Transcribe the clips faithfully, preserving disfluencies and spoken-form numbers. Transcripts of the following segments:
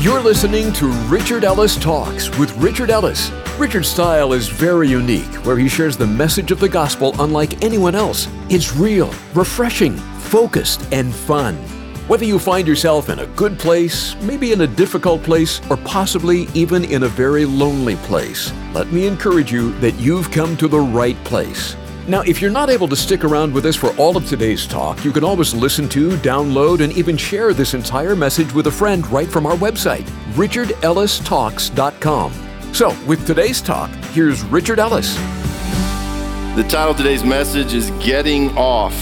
You're listening to Richard Ellis Talks with Richard Ellis. Richard's style is very unique, where he shares the message of the gospel unlike anyone else. It's real, refreshing, focused, and fun. Whether you find yourself in a good place, maybe in a difficult place, or possibly even in a very lonely place, let me encourage you that you've come to the right place. Now, if you're not able to stick around with us for all of today's talk, you can always listen to, download, and even share this entire message with a friend right from our website, richard ellis talks dot com. So, with today's talk, here's Richard Ellis. The title of today's message is Getting Off.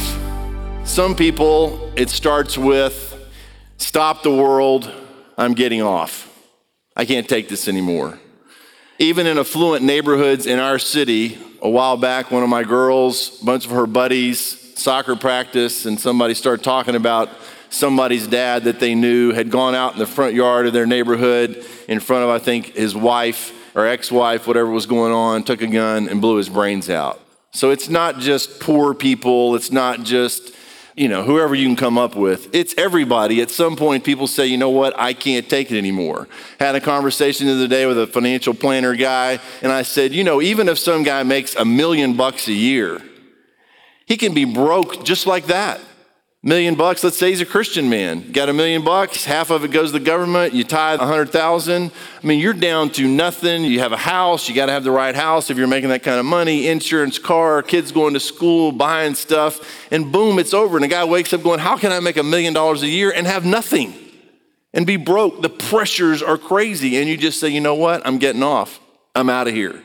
Some people, it starts with, stop the world, I'm getting off. I can't take this anymore. Even in affluent neighborhoods in our city, a while back, one of my girls, a bunch of her buddies, soccer practice, and somebody started talking about somebody's dad that they knew had gone out in the front yard of their neighborhood in front of, I think, his wife or ex-wife, whatever was going on, took a gun and blew his brains out. So it's not just poor people, it's not just, you know, whoever you can come up with. It's everybody. At some point, people say, you know what, I can't take it anymore. Had a conversation the other day with a financial planner guy, and I said, you know, even if some guy makes a million bucks a year, he can be broke just like that. Million bucks, let's say he's a Christian man. Got a million bucks, half of it goes to the government, you tithe a hundred thousand. I mean, you're down to nothing. You have a house, you gotta have the right house if you're making that kind of money, insurance, car, kids going to school, buying stuff, and boom, it's over. And the guy wakes up going, how can I make a million dollars a year and have nothing and be broke? The pressures are crazy. And you just say, you know what, I'm getting off. I'm out of here.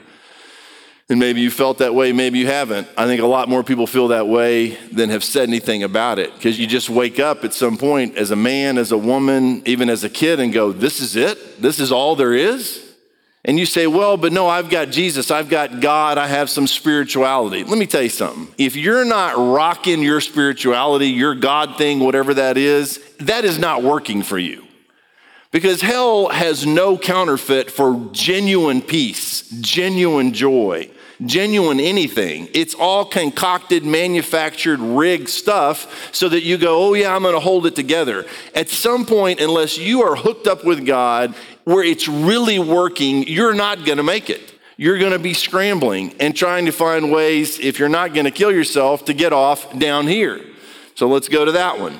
And maybe you felt that way, maybe you haven't. I think a lot more people feel that way than have said anything about it, because you just wake up at some point as a man, as a woman, even as a kid, and go, this is it? This is all there is? And you say, well, but no, I've got Jesus, I've got God, I have some spirituality. Let me tell you something. If you're not rocking your spirituality, your God thing, whatever that is, that is not working for you. Because hell has no counterfeit for genuine peace, genuine joy, genuine anything. It's all concocted, manufactured, rigged stuff so that you go, oh yeah, I'm gonna hold it together. At some point, unless you are hooked up with God, where it's really working, you're not gonna make it. You're gonna be scrambling and trying to find ways, if you're not gonna kill yourself, to get off down here. So let's go to that one.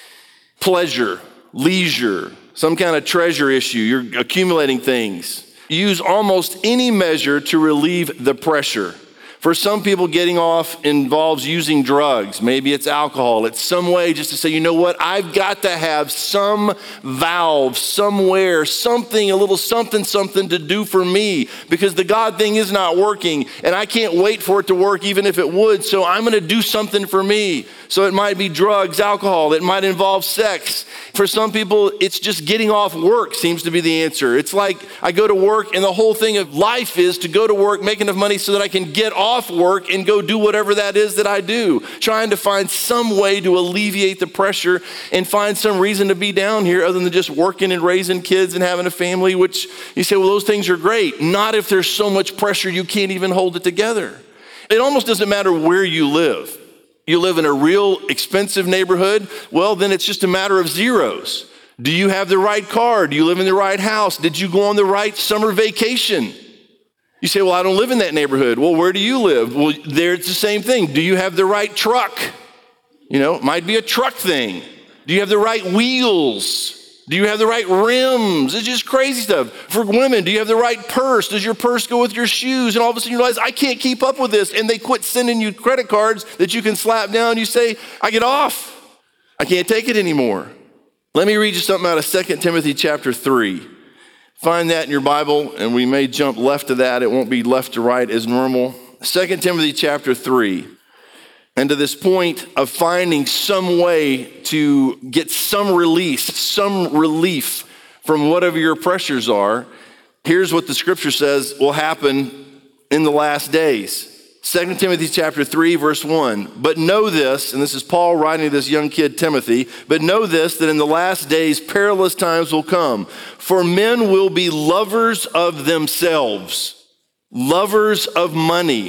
Pleasure, leisure, some kind of treasure issue, you're accumulating things. Use almost any measure to relieve the pressure. For some people, getting off involves using drugs. Maybe it's alcohol. It's some way just to say, you know what, I've got to have some valve somewhere, something, a little something, something to do for me, because the God thing is not working and I can't wait for it to work even if it would. So I'm going to do something for me. So it might be drugs, alcohol. It might involve sex. For some people, it's just getting off work seems to be the answer. It's like I go to work and the whole thing of life is to go to work, make enough money so that I can get off work and go do whatever that is that I do. Trying to find some way to alleviate the pressure and find some reason to be down here other than just working and raising kids and having a family, which you say, well, those things are great. Not if there's so much pressure you can't even hold it together. It almost doesn't matter where you live. You live in a real expensive neighborhood, well, then it's just a matter of zeros. Do you have the right car? Do you live in the right house? Did you go on the right summer vacation? You say, well, I don't live in that neighborhood. Well, where do you live? Well, there it's the same thing. Do you have the right truck? You know, it might be a truck thing. Do you have the right wheels? Do you have the right rims? It's just crazy stuff. For women, do you have the right purse? Does your purse go with your shoes? And all of a sudden you realize, I can't keep up with this. And they quit sending you credit cards that you can slap down. You say, I get off. I can't take it anymore. Let me read you something out of Second Timothy chapter three. Find that in your Bible, and we may jump left to that. It won't be left to right as normal. Second Timothy chapter three. And to this point of finding some way to get some release, some relief from whatever your pressures are, here's what the scripture says will happen in the last days. Second Timothy chapter three, verse one. But know this, and this is Paul writing to this young kid, Timothy, but know this, that in the last days perilous times will come. For men will be lovers of themselves, lovers of money,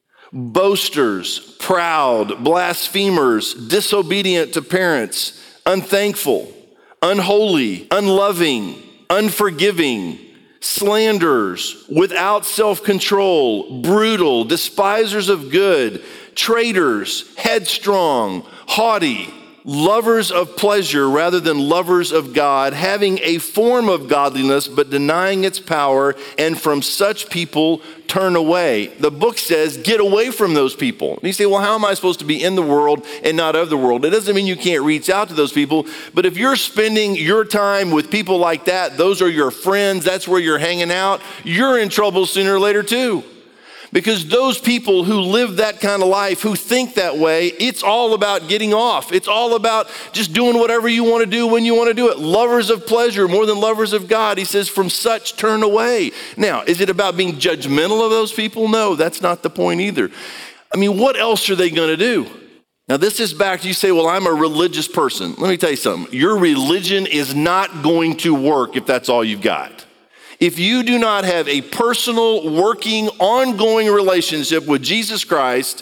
boasters, proud, blasphemers, disobedient to parents, unthankful, unholy, unloving, unforgiving, slanderers, without self-control, brutal, despisers of good, traitors, headstrong, haughty, lovers of pleasure rather than lovers of God, having a form of godliness but denying its power, and from such people turn away. The book says, get away from those people. And you say, well, how am I supposed to be in the world and not of the world? It doesn't mean you can't reach out to those people, but if you're spending your time with people like that, those are your friends, that's where you're hanging out, you're in trouble sooner or later too. Because those people who live that kind of life, who think that way, it's all about getting off. It's all about just doing whatever you want to do when you want to do it. Lovers of pleasure more than lovers of God. He says, from such turn away. Now, is it about being judgmental of those people? No, that's not the point either. I mean, what else are they going to do? Now, this is back to you say, well, I'm a religious person. Let me tell you something. Your religion is not going to work if that's all you've got. If you do not have a personal, working, ongoing relationship with Jesus Christ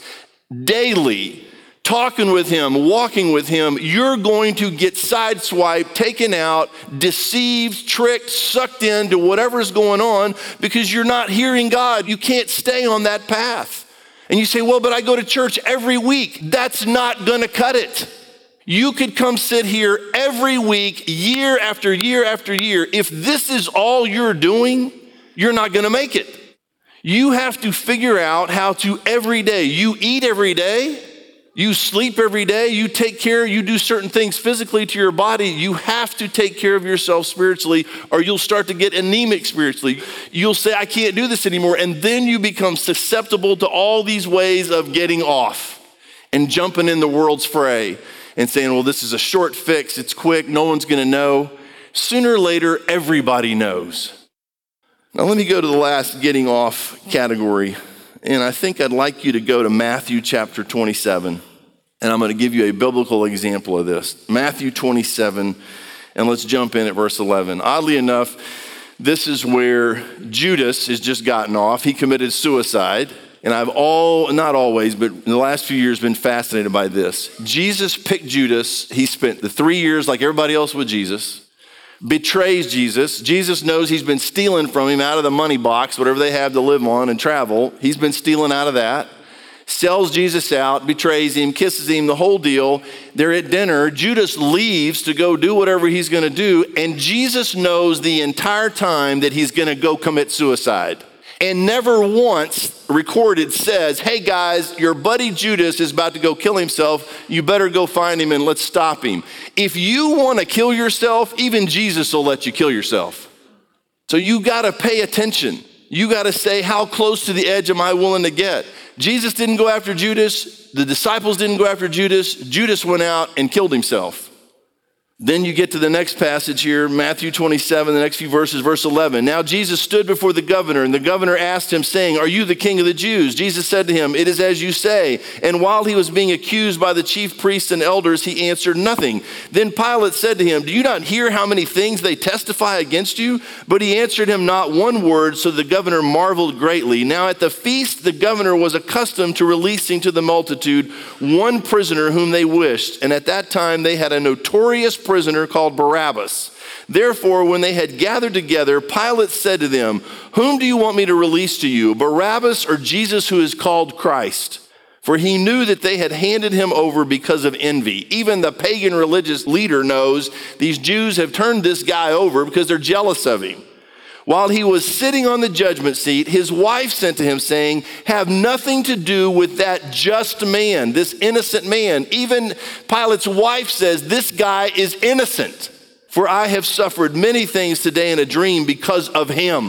daily, talking with him, walking with him, you're going to get sideswiped, taken out, deceived, tricked, sucked into whatever's going on because you're not hearing God. You can't stay on that path. And you say, well, but I go to church every week. That's not going to cut it. You could come sit here every week, year after year after year. If this is all you're doing, you're not going to make it. You have to figure out how to every day. You eat every day. You sleep every day. You take care. You do certain things physically to your body. You have to take care of yourself spiritually, or you'll start to get anemic spiritually. You'll say, I can't do this anymore. And then you become susceptible to all these ways of getting off and jumping in the world's fray. And saying, well, this is a short fix, it's quick, no one's gonna know. Sooner or later, everybody knows. Now let me go to the last getting off category. And I think I'd like you to go to Matthew chapter twenty-seven. And I'm gonna give you a biblical example of this. Matthew twenty-seven, and let's jump in at verse eleven. Oddly enough, this is where Judas has just gotten off. He committed suicide. And I've all, not always, but in the last few years been fascinated by this. Jesus picked Judas. He spent the three years like everybody else with Jesus, betrays Jesus. Jesus knows he's been stealing from him out of the money box, whatever they have to live on and travel. He's been stealing out of that. Sells Jesus out, betrays him, kisses him, the whole deal. They're at dinner. Judas leaves to go do whatever he's going to do. And Jesus knows the entire time that he's going to go commit suicide. And never once recorded says, hey guys, your buddy Judas is about to go kill himself. You better go find him and let's stop him. If you want to kill yourself, even Jesus will let you kill yourself. So you got to pay attention. You got to say, how close to the edge am I willing to get? Jesus didn't go after Judas. The disciples didn't go after Judas. Judas went out and killed himself. Then you get to the next passage here, Matthew twenty-seven, the next few verses, verse eleven. Now Jesus stood before the governor, and the governor asked him, saying, are you the king of the Jews? Jesus said to him, it is as you say. And while he was being accused by the chief priests and elders, he answered nothing. Then Pilate said to him, do you not hear how many things they testify against you? But he answered him not one word, so the governor marveled greatly. Now at the feast, the governor was accustomed to releasing to the multitude one prisoner whom they wished. And at that time, they had a notorious prisoner called Barabbas. Therefore, when they had gathered together, Pilate said to them, whom do you want me to release to you, Barabbas or Jesus who is called Christ? For he knew that they had handed him over because of envy. Even the pagan religious leader knows these Jews have turned this guy over because they're jealous of him. While he was sitting on the judgment seat, his wife sent to him saying, have nothing to do with that just man, this innocent man. Even Pilate's wife says, this guy is innocent, for I have suffered many things today in a dream because of him.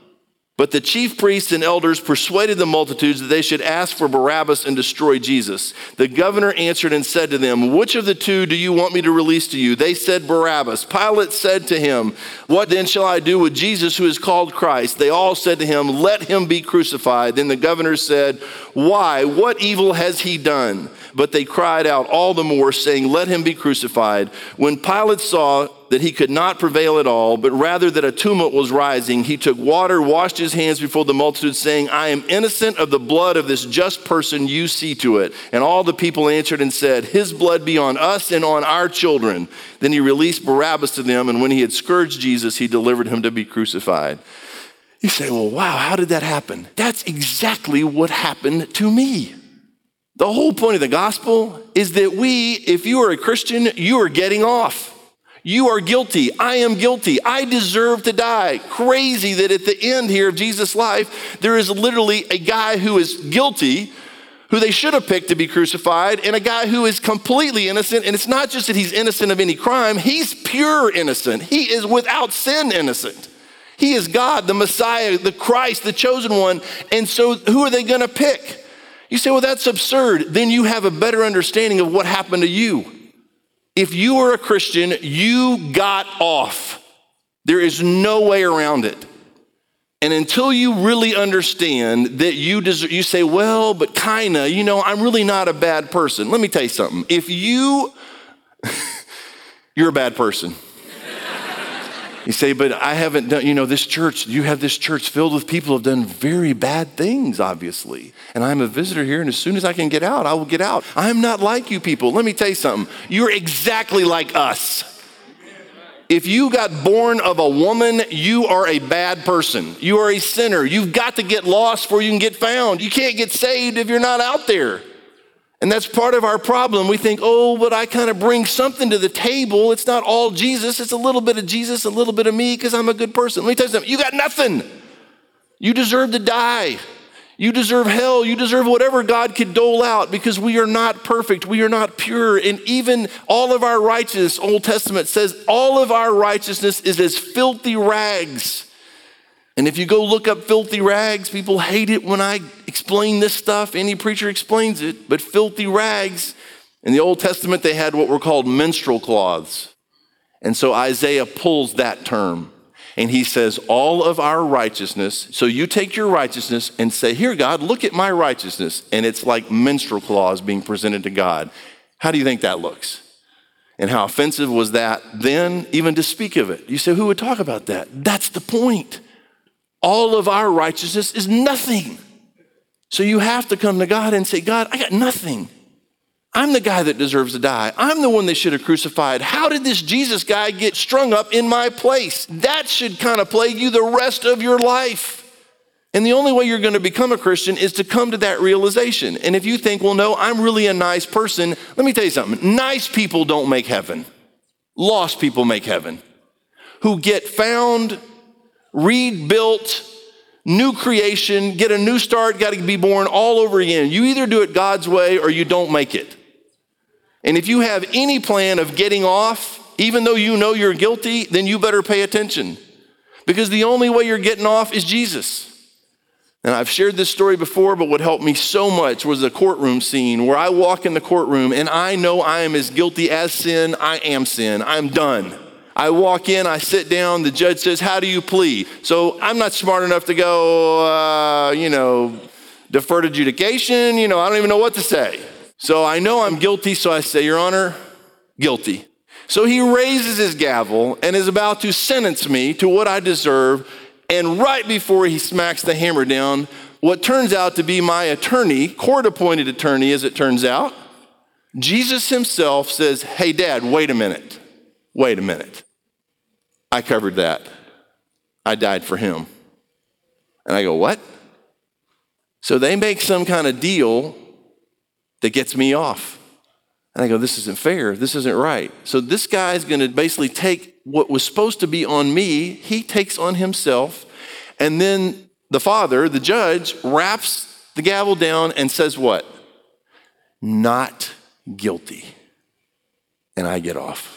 But the chief priests and elders persuaded the multitudes that they should ask for Barabbas and destroy Jesus. The governor answered and said to them, which of the two do you want me to release to you? They said Barabbas. Pilate said to him, what then shall I do with Jesus who is called Christ? They all said to him, let him be crucified. Then the governor said, why? What evil has he done? But they cried out all the more, saying, let him be crucified. When Pilate saw that he could not prevail at all, but rather that a tumult was rising, he took water, washed his hands before the multitude, saying, I am innocent of the blood of this just person, you see to it. And all the people answered and said, his blood be on us and on our children. Then he released Barabbas to them, and when he had scourged Jesus, he delivered him to be crucified. You say, well, wow, how did that happen? That's exactly what happened to me. The whole point of the gospel is that we, if you are a Christian, you are getting off. You are guilty. I am guilty. I deserve to die. Crazy that at the end here of Jesus' life, there is literally a guy who is guilty, who they should have picked to be crucified, and a guy who is completely innocent. And it's not just that he's innocent of any crime, he's pure innocent. He is without sin innocent. He is God, the Messiah, the Christ, the chosen one. And so who are they going to pick? You say, well, that's absurd. Then you have a better understanding of what happened to you. If you are a Christian, you got off. There is no way around it. And until you really understand that you deserve, you say, well, but kinda, you know, I'm really not a bad person. Let me tell you something. If you, you're a bad person. You say, but I haven't done, you know, this church, you have this church filled with people who have done very bad things, obviously. And I'm a visitor here, and as soon as I can get out, I will get out. I'm not like you people. Let me tell you something. You're exactly like us. If you got born of a woman, you are a bad person. You are a sinner. You've got to get lost before you can get found. You can't get saved if you're not out there. And that's part of our problem. We think, oh, but I kind of bring something to the table. It's not all Jesus. It's a little bit of Jesus, a little bit of me, because I'm a good person. Let me tell you something. You got nothing. You deserve to die. You deserve hell. You deserve whatever God could dole out, because we are not perfect. We are not pure. And even all of our righteousness, Old Testament says, all of our righteousness is as filthy rags. And if you go look up filthy rags, people hate it when I explain this stuff. Any preacher explains it, but filthy rags. In the Old Testament, they had what were called menstrual cloths. And so Isaiah pulls that term and he says, all of our righteousness. So you take your righteousness and say, here, God, look at my righteousness. And it's like menstrual cloths being presented to God. How do you think that looks? And how offensive was that then, even to speak of it? You say, who would talk about that? That's the point. All of our righteousness is nothing. So you have to come to God and say, God, I got nothing. I'm the guy that deserves to die. I'm the one they should have crucified. How did this Jesus guy get strung up in my place? That should kind of plague you the rest of your life. And the only way you're going to become a Christian is to come to that realization. And if you think, well, no, I'm really a nice person, let me tell you something. Nice people don't make heaven. Lost people make heaven. Who get found, rebuilt, new creation, get a new start, got to be born all over again. You either do it God's way or you don't make it. And if you have any plan of getting off, even though you know you're guilty, then you better pay attention. Because the only way you're getting off is Jesus. And I've shared this story before, but what helped me so much was the courtroom scene where I walk in the courtroom and I know I am as guilty as sin. I am sin. I'm done. I walk in, I sit down, the judge says, how do you plead? So I'm not smart enough to go, uh, you know, deferred adjudication. You know, I don't even know what to say. So I know I'm guilty, so I say, Your Honor, guilty. So he raises his gavel and is about to sentence me to what I deserve. And right before he smacks the hammer down, what turns out to be my attorney, court-appointed attorney as it turns out, Jesus himself says, hey, Dad, wait a minute. Wait a minute. I covered that. I died for him. And I go, what? So they make some kind of deal that gets me off. And I go, this isn't fair. This isn't right. So this guy's going to basically take what was supposed to be on me, he takes on himself. And then the father, the judge, wraps the gavel down and says what? Not guilty. And I get off.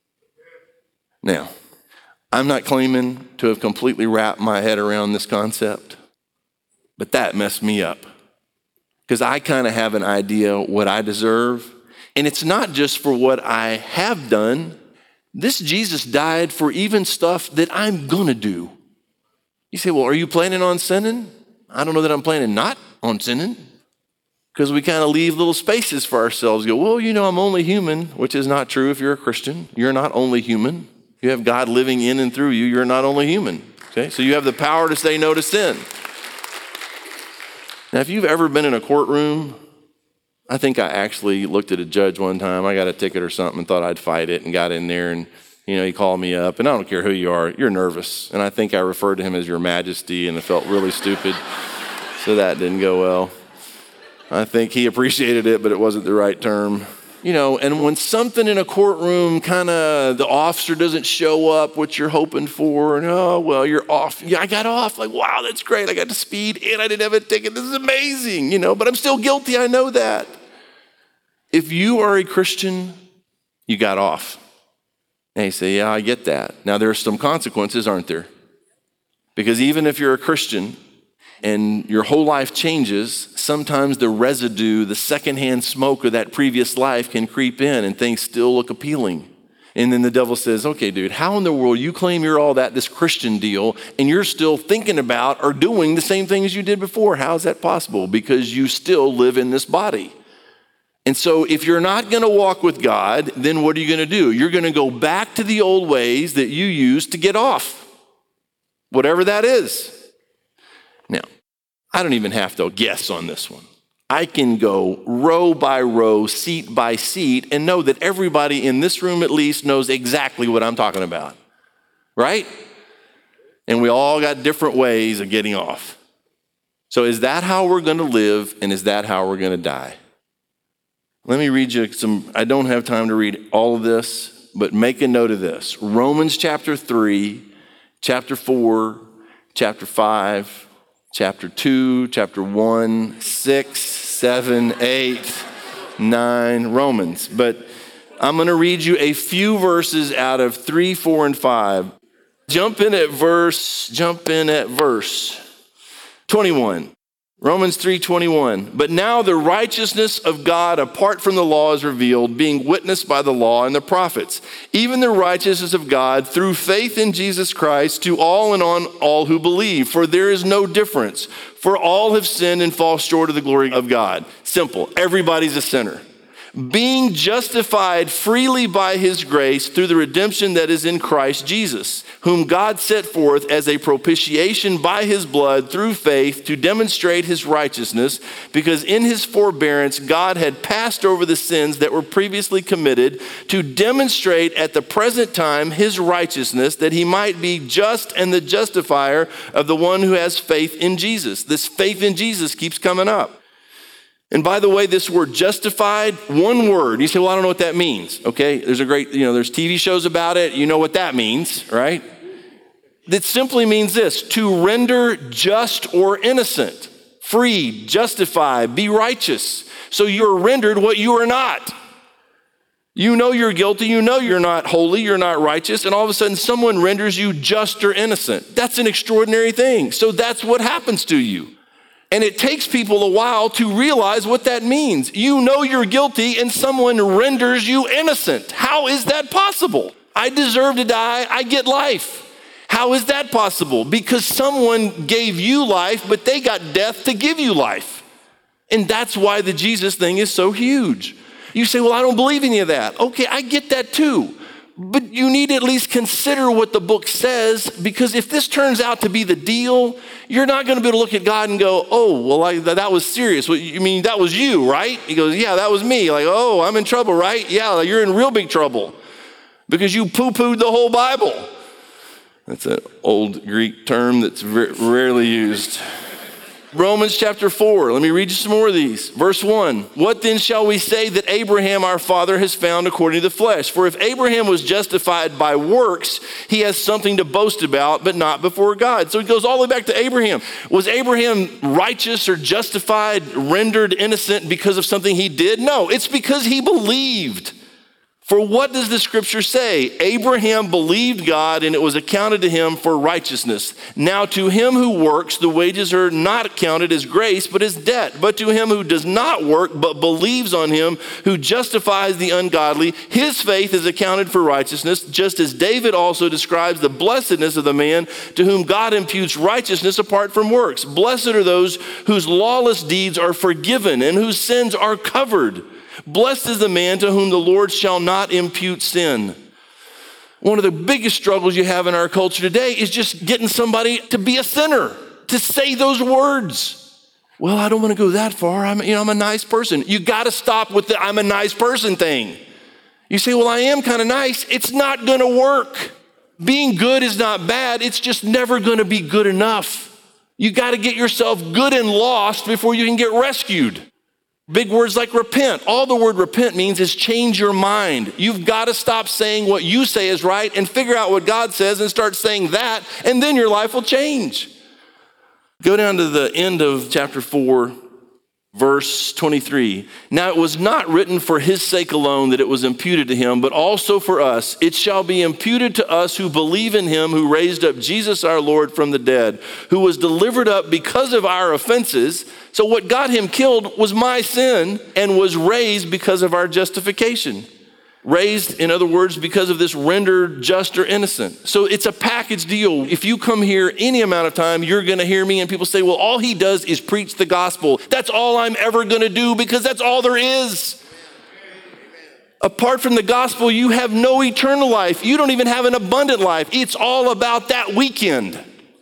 Now, I'm not claiming to have completely wrapped my head around this concept, but that messed me up because I kind of have an idea what I deserve. And it's not just for what I have done. This Jesus died for even stuff that I'm going to do. You say, well, are you planning on sinning? I don't know that I'm planning not on sinning because we kind of leave little spaces for ourselves. Go, well, you know, I'm only human, which is not true if you're a Christian. You're not only human. You have God living in and through you. You're not only human, okay? So you have the power to say no to sin. Now, if you've ever been in a courtroom, I think I actually looked at a judge one time. I got a ticket or something and thought I'd fight it and got in there and, you know, he called me up. And I don't care who you are, you're nervous. And I think I referred to him as Your Majesty and it felt really stupid. So that didn't go well. I think he appreciated it, but it wasn't the right term. You know, and when something in a courtroom kind of, the officer doesn't show up what you're hoping for, and oh, well, you're off. Yeah, I got off. Like, wow, that's great. I got to speed and I didn't have a ticket. This is amazing, you know, but I'm still guilty. I know that. If you are a Christian, you got off. And you say, yeah, I get that. Now, there are some consequences, aren't there? Because even if you're a Christian and your whole life changes, sometimes the residue, the secondhand smoke of that previous life can creep in and things still look appealing. And then the devil says, okay, dude, how in the world you claim you're all that, this Christian deal, and you're still thinking about or doing the same things you did before? How is that possible? Because you still live in this body. And so if you're not going to walk with God, then what are you going to do? You're going to go back to the old ways that you used to get off, whatever that is. Now, I don't even have to guess on this one. I can go row by row, seat by seat, and know that everybody in this room at least knows exactly what I'm talking about, right? And we all got different ways of getting off. So is that how we're going to live, and is that how we're going to die? Let me read you some, I don't have time to read all of this, but make a note of this. Romans chapter three, chapter four, chapter five, chapter two, chapter one, six, seven, eight, nine, Romans. But I'm going to read you a few verses out of three, four, and five. Jump in at verse, jump in at verse twenty-one. Romans three twenty-one. But now the righteousness of God apart from the law is revealed, being witnessed by the law and the prophets, even the righteousness of God through faith in Jesus Christ to all and on all who believe. For there is no difference. For all have sinned and fall short of the glory of God. Simple. Everybody's a sinner. Being justified freely by his grace through the redemption that is in Christ Jesus, whom God set forth as a propitiation by his blood through faith to demonstrate his righteousness, because in his forbearance God had passed over the sins that were previously committed to demonstrate at the present time his righteousness, that he might be just and the justifier of the one who has faith in Jesus. This faith in Jesus keeps coming up. And by the way, this word justified, one word. You say, well, I don't know what that means. Okay, there's a great, you know, there's T V shows about it. You know what that means, right? That simply means this: to render just or innocent, free, justify, be righteous. So you're rendered what you are not. You know you're guilty. You know you're not holy. You're not righteous. And all of a sudden someone renders you just or innocent. That's an extraordinary thing. So that's what happens to you. And it takes people a while to realize what that means. You know you're guilty and someone renders you innocent. How is that possible? I deserve to die. I get life. How is that possible? Because someone gave you life, but they got death to give you life. And that's why the Jesus thing is so huge. You say, well, I don't believe any of that. Okay, I get that too. But you need to at least consider what the book says, because if this turns out to be the deal, you're not going to be able to look at God and go, oh, well, I, that was serious. Well, you mean that was you, right? He goes, yeah, that was me. Like, oh, I'm in trouble, right? Yeah, you're in real big trouble because you poo-pooed the whole Bible. That's an old Greek term that's rarely used. Romans chapter four, let me read you some more of these. Verse one, what then shall we say that Abraham our father has found according to the flesh? For if Abraham was justified by works, he has something to boast about, but not before God. So it goes all the way back to Abraham. Was Abraham righteous or justified, rendered innocent because of something he did? No, it's because he believed. For what does the scripture say? Abraham believed God and it was accounted to him for righteousness. Now to him who works, the wages are not counted as grace, but as debt. But to him who does not work, but believes on him who justifies the ungodly, his faith is accounted for righteousness, just as David also describes the blessedness of the man to whom God imputes righteousness apart from works. Blessed are those whose lawless deeds are forgiven and whose sins are covered. Blessed is the man to whom the Lord shall not impute sin. One of the biggest struggles you have in our culture today is just getting somebody to be a sinner, to say those words. Well, I don't want to go that far. I'm, you know, I'm a nice person. You got to stop with the I'm a nice person thing. You say, well, I am kind of nice. It's not going to work. Being good is not bad. It's just never going to be good enough. You got to get yourself good and lost before you can get rescued. Big words like repent. All the word repent means is change your mind. You've got to stop saying what you say is right and figure out what God says and start saying that, and then your life will change. Go down to the end of chapter four, verse twenty-three. Now it was not written for his sake alone that it was imputed to him, but also for us. It shall be imputed to us who believe in him who raised up Jesus our Lord from the dead, who was delivered up because of our offenses. So what got him killed was my sin, and was raised because of our justification. Raised, in other words, because of this rendered just or innocent. So it's a package deal. If you come here any amount of time, you're going to hear me and people say, well, all he does is preach the gospel. That's all I'm ever going to do because that's all there is. Apart from the gospel, you have no eternal life. You don't even have an abundant life. It's all about that weekend.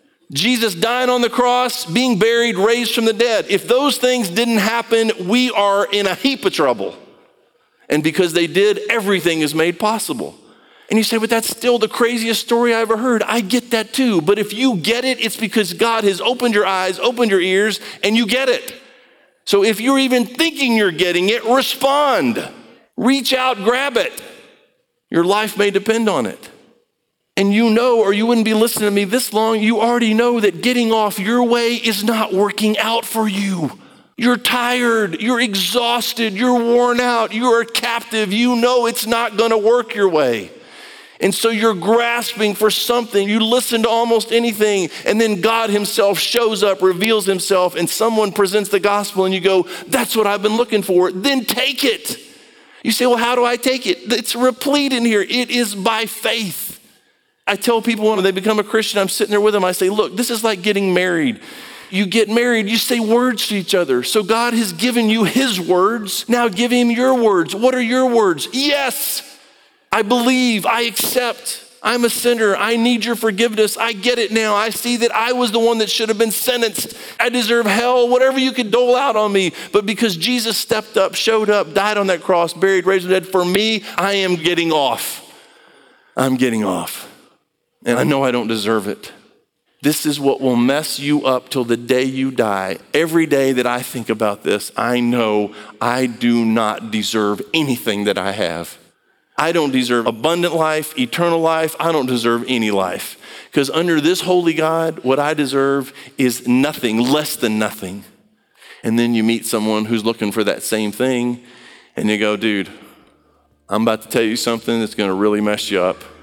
Jesus dying on the cross, being buried, raised from the dead. If those things didn't happen, we are in a heap of trouble. And because they did, everything is made possible. And you say, but that's still the craziest story I ever heard. I get that too. But if you get it, it's because God has opened your eyes, opened your ears, and you get it. So if you're even thinking you're getting it, respond. Reach out, grab it. Your life may depend on it. And you know, or you wouldn't be listening to me this long, you already know that getting off your way is not working out for you. You're tired, you're exhausted, you're worn out, you're a captive. You know it's not gonna work your way. And so you're grasping for something. You listen to almost anything, and then God himself shows up, reveals himself, and someone presents the gospel, and you go, that's what I've been looking for. Then take it. You say, well, how do I take it? It's replete in here. It is by faith. I tell people when they become a Christian, I'm sitting there with them, I say, look, this is like getting married. You get married, you say words to each other. So God has given you his words. Now give him your words. What are your words? Yes, I believe, I accept, I'm a sinner. I need your forgiveness. I get it now. I see that I was the one that should have been sentenced. I deserve hell, whatever you could dole out on me. But because Jesus stepped up, showed up, died on that cross, buried, raised from the dead, for me, I am getting off. I'm getting off. And I know I don't deserve it. This is what will mess you up till the day you die. Every day that I think about this, I know I do not deserve anything that I have. I don't deserve abundant life, eternal life. I don't deserve any life. Because under this holy God, what I deserve is nothing, less than nothing. And then you meet someone who's looking for that same thing, and you go, dude, I'm about to tell you something that's going to really mess you up.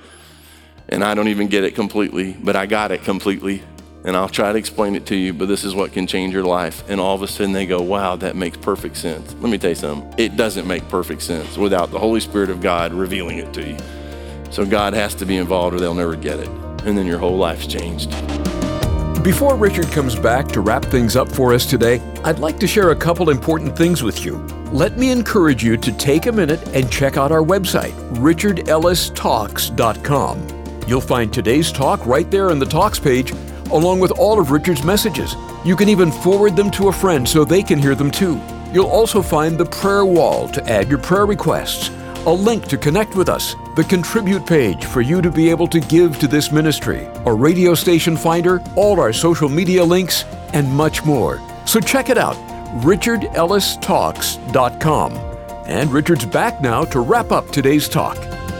And I don't even get it completely, but I got it completely. And I'll try to explain it to you, but this is what can change your life. And all of a sudden they go, wow, that makes perfect sense. Let me tell you something. It doesn't make perfect sense without the Holy Spirit of God revealing it to you. So God has to be involved or they'll never get it. And then your whole life's changed. Before Richard comes back to wrap things up for us today, I'd like to share a couple important things with you. Let me encourage you to take a minute and check out our website, richard ellis talks dot com. You'll find today's talk right there on the Talks page, along with all of Richard's messages. You can even forward them to a friend so they can hear them too. You'll also find the prayer wall to add your prayer requests, a link to connect with us, the contribute page for you to be able to give to this ministry, a radio station finder, all our social media links, and much more. So check it out, richard ellis talks dot com. And Richard's back now to wrap up today's talk.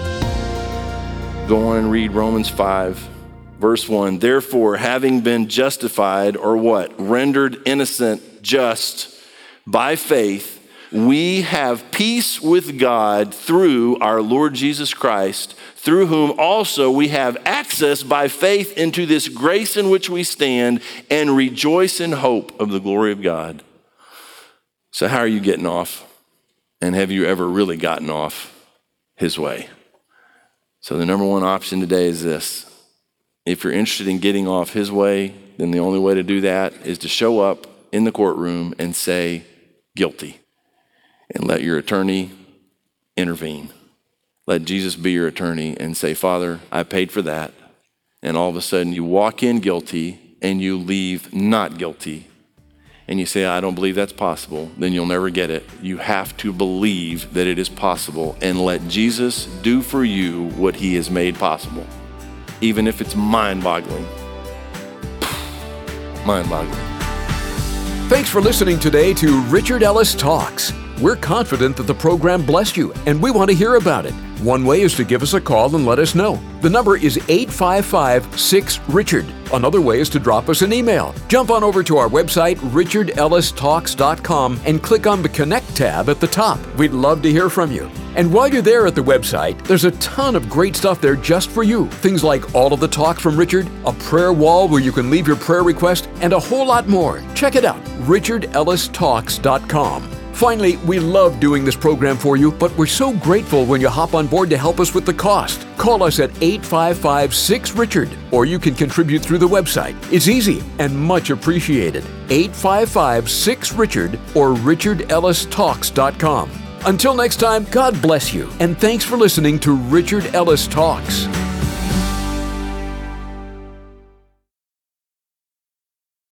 Go on and read Romans five, verse one. Therefore, having been justified, or what? Rendered innocent, just by faith, we have peace with God through our Lord Jesus Christ, through whom also we have access by faith into this grace in which we stand and rejoice in hope of the glory of God. So how are you getting off? And have you ever really gotten off his way? So the number one option today is this. If you're interested in getting off his way, then the only way to do that is to show up in the courtroom and say, guilty, and let your attorney intervene. let Jesus be your attorney and say, Father, I paid for that. And all of a sudden you walk in guilty and you leave not guilty. And you say, I don't believe that's possible, then you'll never get it. You have to believe that it is possible and let Jesus do for you what he has made possible, even if it's mind-boggling. Mind-boggling. Thanks for listening today to Richard Ellis Talks. We're confident that the program blessed you, and we want to hear about it. One way is to give us a call and let us know. The number is eight five five, six, Richard. Another way is to drop us an email. Jump on over to our website, richard ellis talks dot com, and click on the Connect tab at the top. We'd love to hear from you. And while you're there at the website, there's a ton of great stuff there just for you. Things like all of the talks from Richard, a prayer wall where you can leave your prayer request, and a whole lot more. Check it out, richard ellis talks dot com. Finally, we love doing this program for you, but we're so grateful when you hop on board to help us with the cost. Call us at eight five five, six, Richard, or you can contribute through the website. It's easy and much appreciated. eight five five, six, Richard or richard ellis talks dot com. Until next time, God bless you, and thanks for listening to Richard Ellis Talks.